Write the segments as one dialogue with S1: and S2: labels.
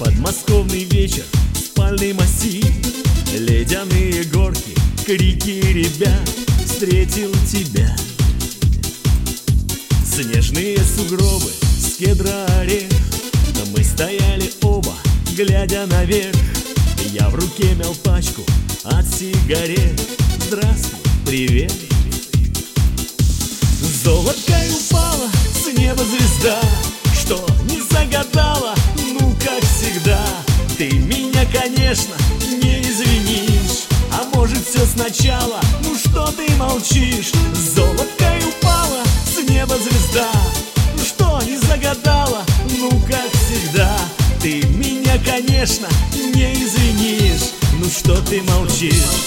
S1: Подмосковный вечер, спальный массив, ледяные горки, крики ребят. Встретил тебя. Снежные сугробы с кедра орех. Мы стояли оба, глядя наверх. Я в руке мял пачку от сигарет. Здравствуй, привет. Золоткой упала с неба звезда, что не загадала, ну как всегда. Ты меня, конечно, не извинишь, а может все сначала, ну что ты молчишь? Золоткой упала с неба звезда, ну что не загадала, ну как всегда. Ты меня, конечно, не извинишь, ну что ты молчишь?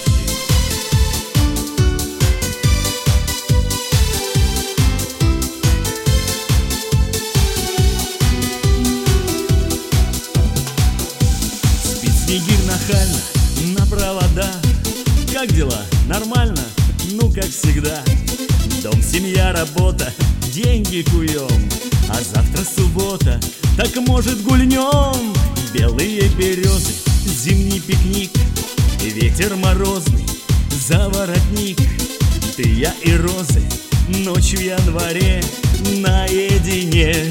S1: Снегирь нахально на проводах. Как дела? Нормально? Ну как всегда. Дом, семья, работа, деньги куем. А завтра суббота, так может гульнем. Белые березы, зимний пикник, ветер морозный, за воротник. Ты, я и розы, ночь в январе наедине.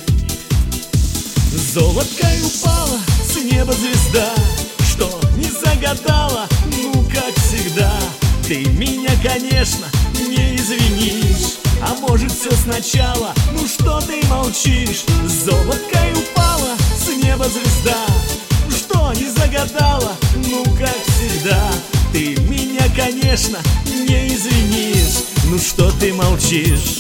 S1: Золоткой упала с неба звезда, что не загадала, ну как всегда. Ты меня, конечно, не извинишь, а может все сначала, ну что ты молчишь? Золоткой упала с неба звезда, что не загадала, ну как всегда. Ты меня, конечно, не извинишь, ну что ты молчишь?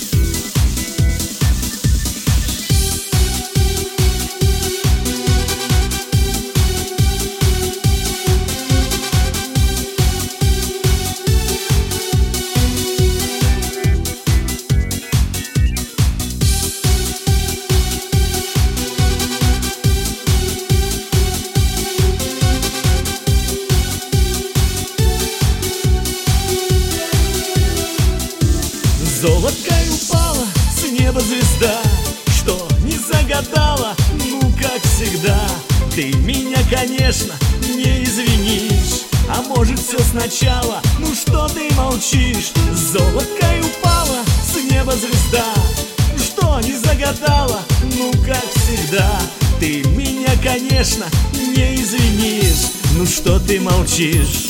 S1: Золоткой упала с неба звезда, что не загадала, ну как всегда. Ты меня, конечно, не извинишь, а может все сначала, ну что ты молчишь? Золоткой упала с неба звезда, что не загадала, ну как всегда. Ты меня, конечно, не извинишь, ну что ты молчишь?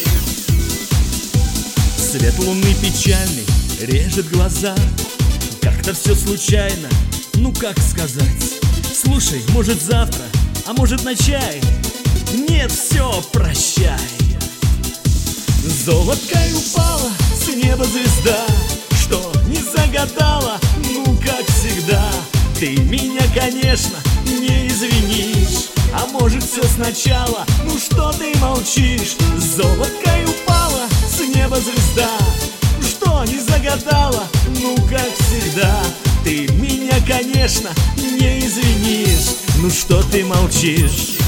S1: Свет луны печальный режет глаза, как-то все случайно, ну как сказать? Слушай, может завтра, а может на чай? Нет, все, прощай. Золоткой упала с неба звезда, что не загадала, ну как всегда. Ты меня, конечно, не извинишь, а может все сначала, ну что ты молчишь? Золоткой упала с неба звезда, что не загадала, ну как всегда. Ты меня, конечно, не извинишь, ну что ты молчишь?